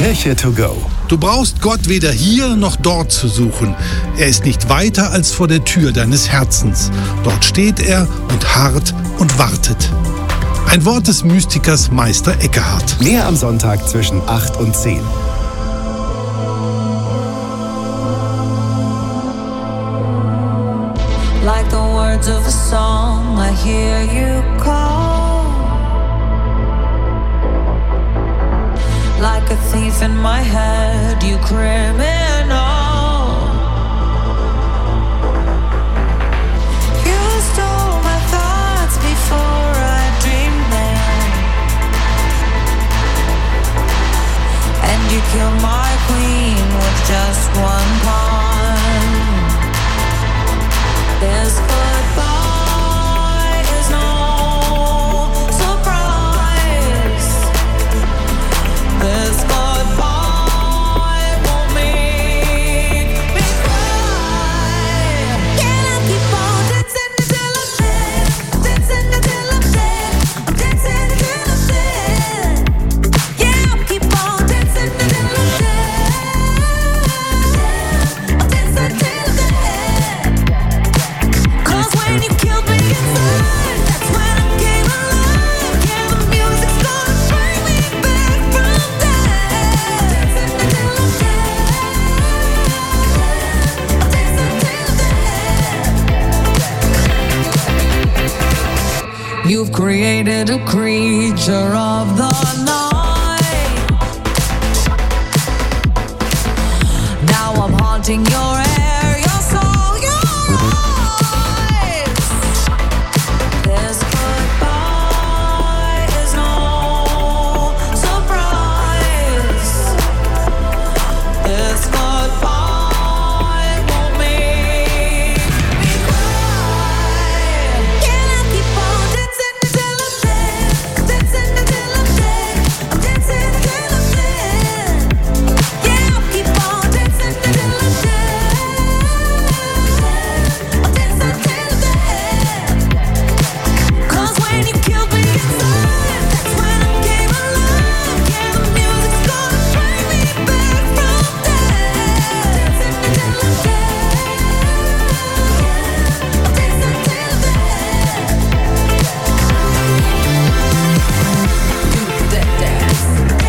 Kirche to go. Du brauchst Gott weder hier noch dort zu suchen. Er ist nicht weiter als vor der Tür deines Herzens. Dort steht er und harrt und wartet. Ein Wort des Mystikers Meister Eckehardt. Mehr am Sonntag zwischen 8 und 10. Like the words of a song, I hear you call. Like a thief in my head, you criminal. You stole my thoughts before I dreamed them, and you killed my queen with just one pawn. This goodbye is no surprise. This goodbye won't make me cry. Can I keep on dancing until I'm dead? Dancing until I'm dead. I'm dancing until I'm dead. Yeah, I'll keep on dancing until I'm dead. I'm dancing till I'm dead. 'Cause when you killed me inside, that's when I came alive. Yeah, the music's gonna bring me back from death. Dancing until I'm dead. I'm dancing till I'm dead. You've created a creature of the night. Now I'm haunting your air, your soul, your eyes. This goodbye is no surprise. This goodbye won't make me cry. Can I keep on dancing until I'm dead? Dancing until I'm dead. I'm dancing until I'm dead. Yeah, I'll keep on dancing until I'm dead. I'm dancing till I'm dead. 'Cause when you killed me inside, that's when I came alive. Yeah, the music's gonna bring me back from death. Dancing until I'm dead. I'm dancing till I'm dead. Do that dance.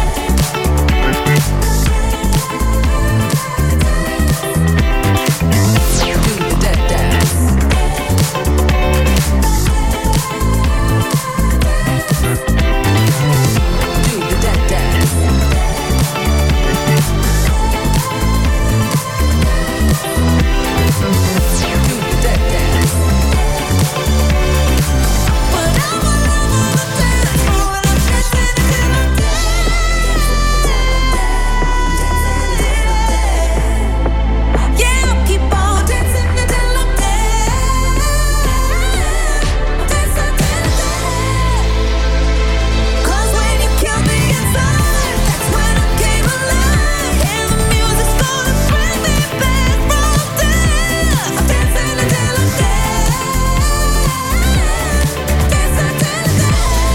Do that dance. Do that dance. Do that dance. But I'm all over the dance floor and I'm dancing until I'm dead. Yeah, I'll keep on dancing until I'm dead. Dancing till I'm dead. 'Cause when you killed me inside, that's when I came alive. Yeah, the music's gonna bring me back from death. I'm dancing until I'm dead. Dancing till I'm dead.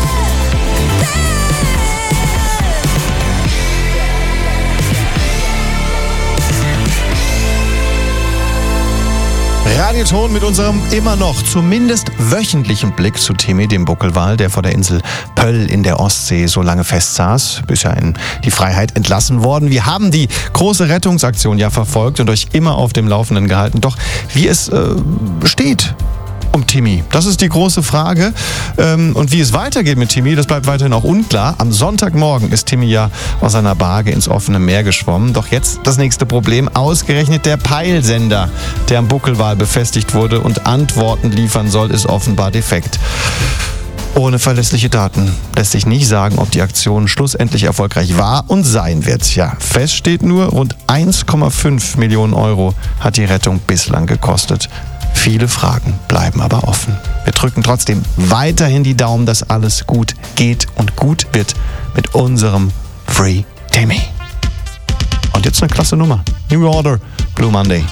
Radioton mit unserem immer noch zumindest wöchentlichen Blick zu Timmy, dem Buckelwal, der vor der Insel Pöll in der Ostsee so lange festsaß, bis er in die Freiheit entlassen worden. Wir haben die große Rettungsaktion ja verfolgt und euch immer auf dem Laufenden gehalten. Doch wie es steht um Timmy, das ist die große Frage. Und wie es weitergeht mit Timmy, das bleibt weiterhin auch unklar. Am Sonntagmorgen ist Timmy ja aus seiner Barge ins offene Meer geschwommen. Doch jetzt das nächste Problem. Ausgerechnet der Peilsender, der am Buckelwal befestigt wurde und Antworten liefern soll, ist offenbar defekt. Ohne verlässliche Daten lässt sich nicht sagen, ob die Aktion schlussendlich erfolgreich war und sein wird. Ja, fest steht nur, rund 1,5 Millionen Euro hat die Rettung bislang gekostet. Viele Fragen bleiben aber offen. Wir drücken trotzdem weiterhin die Daumen, dass alles gut geht und gut wird mit unserem Free Timmy. Und jetzt eine klasse Nummer. New Order, Blue Monday.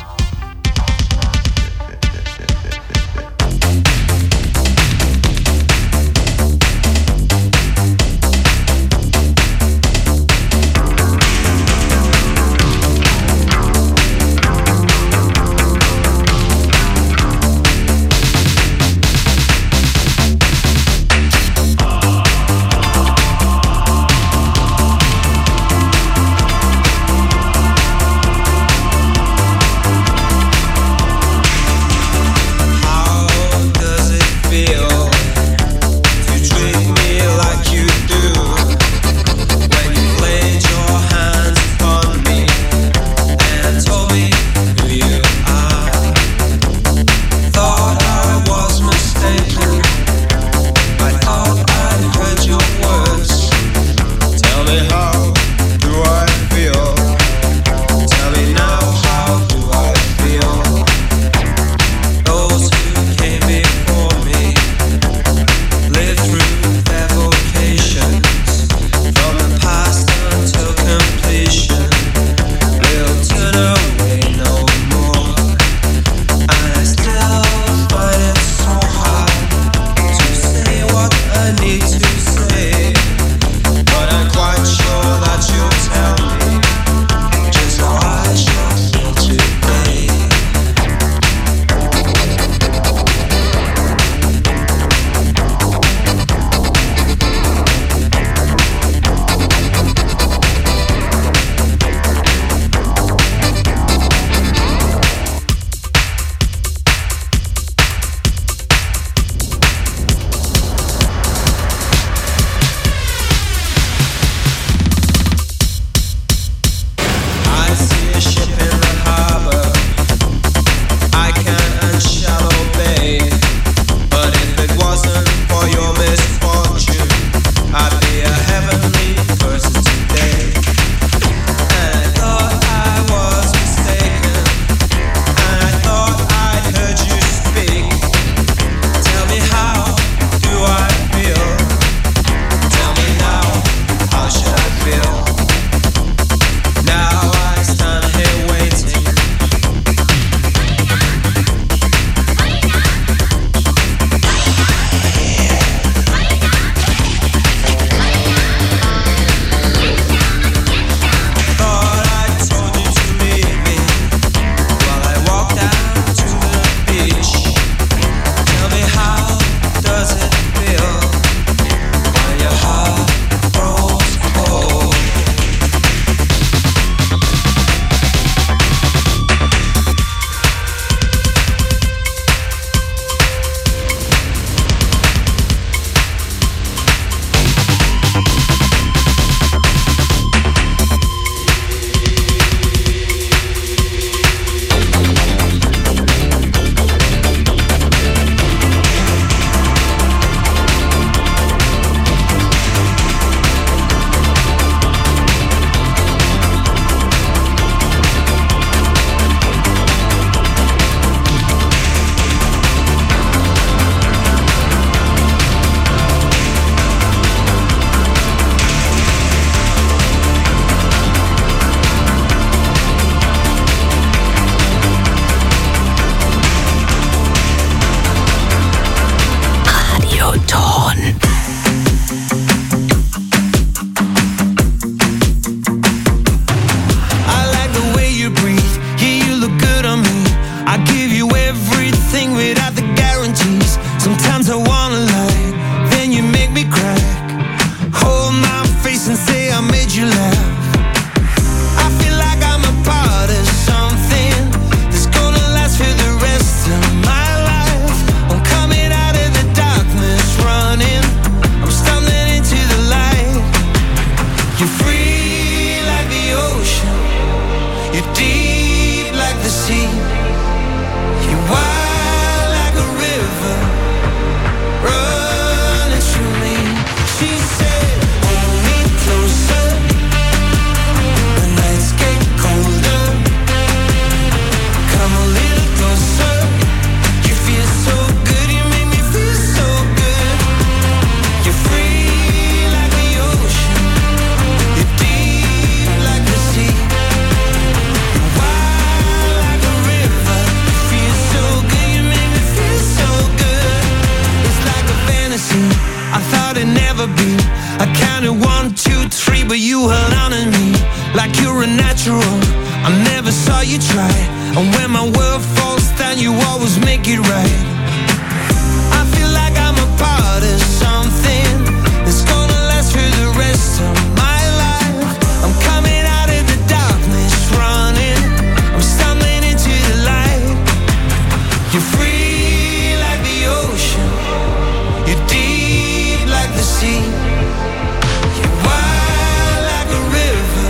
I counted 1, 2, 3, but you held on to me like you're a natural. I never saw you try, and when my world falls down, you always make it right. I feel like I'm a part of something that's gonna last for the rest of my life. I'm coming out of the darkness, running. I'm stumbling into the light. You're free like the ocean. You're deep like the sea. You're wild like a river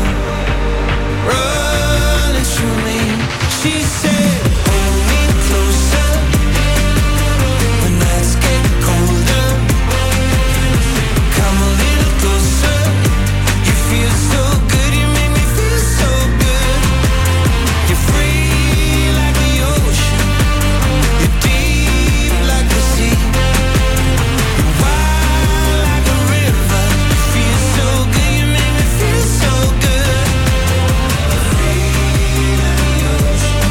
running through me. She said, hold me closer when nights get colder. Come a little closer. You feel so good, you make me feel so good. You're free like the ocean. You're deep like the sea. You're wild like a river. You feel so good, you make me feel so good. You're free like the ocean.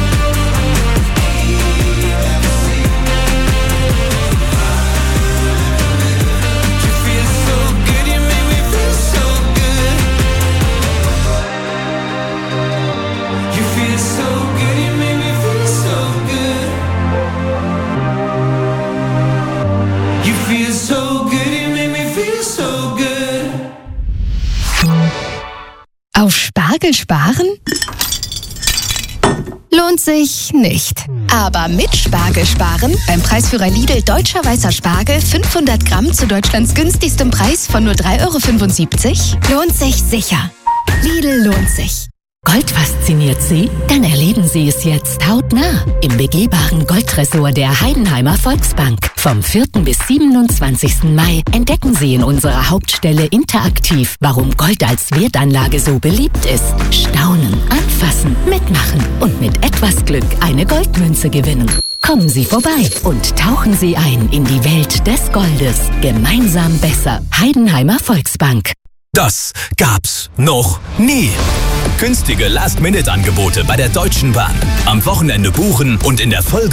Deep like the sea. You feel so good, you make me feel so good. You feel so good, you make me feel so good. You feel so good, you make me feel so good. Auf Spargel sparen? Lohnt sich nicht. Aber mit Spargel sparen, beim Preisführer Lidl Deutscher Weißer Spargel 500 Gramm zu Deutschlands günstigstem Preis von nur 3,75 €, lohnt sich sicher. Lidl lohnt sich. Gold fasziniert Sie? Dann erleben Sie es jetzt hautnah im begehbaren Goldtresor der Heidenheimer Volksbank. Vom 4. bis 27. Mai entdecken Sie in unserer Hauptstelle interaktiv, warum Gold als Wertanlage so beliebt ist. Staunen, anfassen, mitmachen und mit etwas Glück eine Goldmünze gewinnen. Kommen Sie vorbei und tauchen Sie ein in die Welt des Goldes. Gemeinsam besser. Heidenheimer Volksbank. Das gab's noch nie. Günstige Last-Minute-Angebote bei der Deutschen Bahn. Am Wochenende buchen und in der Folge